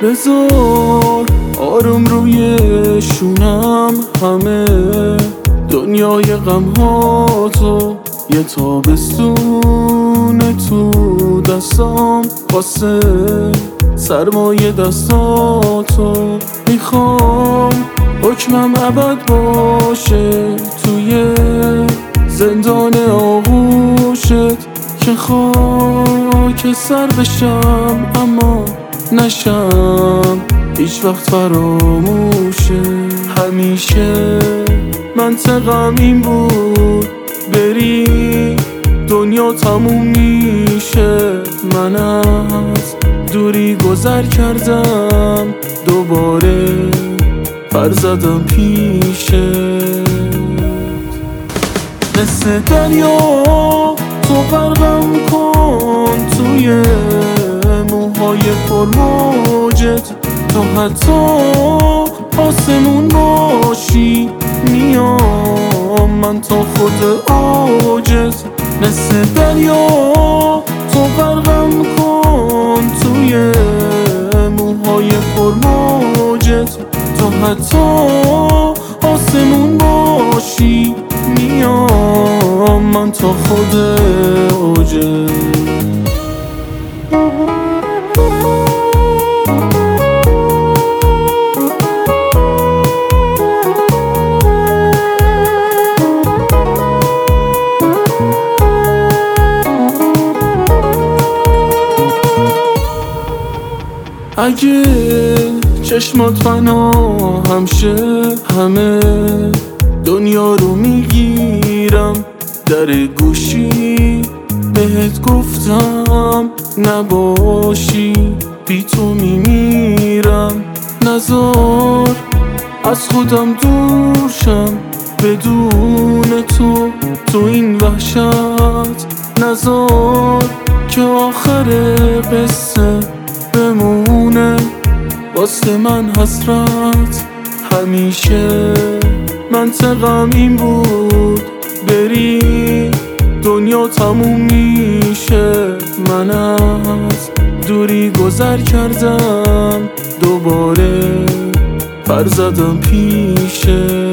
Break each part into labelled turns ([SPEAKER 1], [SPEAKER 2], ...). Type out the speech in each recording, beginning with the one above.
[SPEAKER 1] بذار آروم روی شونم همه دنیای غمهاتو، یه تابستون تو دستام واسه سرمایه دستاتو. میخوام حکمم ابد باشه توی زندان آغوشت، که خاک سر بشم اما نشم هیچ وقت فراموشه. همیشه منطقم این بود بری دنیا تموم میشه. من از دوری گذر کردم دوباره پر زدم پیشت. مثل دریا تو غرقم کن توی موهای پرموجت، تو حتی آسمون باشی میام من تا خود اوجت. مثل دریا تو غرقم کن توی موهای پرموجت، تو حتی آسمون باشی میام من تا خود اوجت. اگه چشمات پناهم شه همه دنیا رو میگیرم. در گوشی بهت گفتم نباشی بی تو میمیرم. نذار از خودم دور شم بدون تو این وحشت. نذار که آخر قصه بمونه واسه من حسرت. همیشه منطقم این بود بری دنیا تموم میشه. من از دوری گذر کردم دوباره پر زدم پیشت.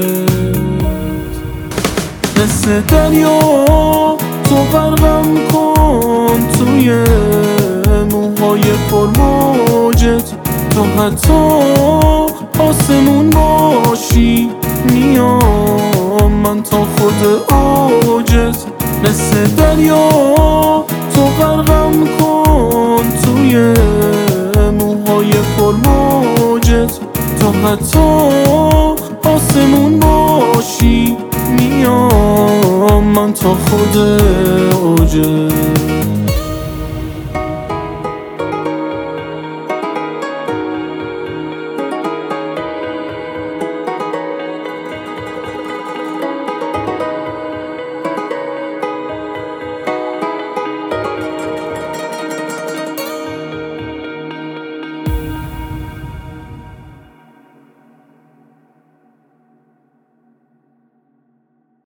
[SPEAKER 1] مثل دریا تو غرقم کن توی موهای پرموجت، تو حتی آسمون باشی میام من تا خود اوجت. مثل دریا تو غرقم کن توی موهای پرموجت، تو حتی آسمون باشی میام من تا خود اوجت.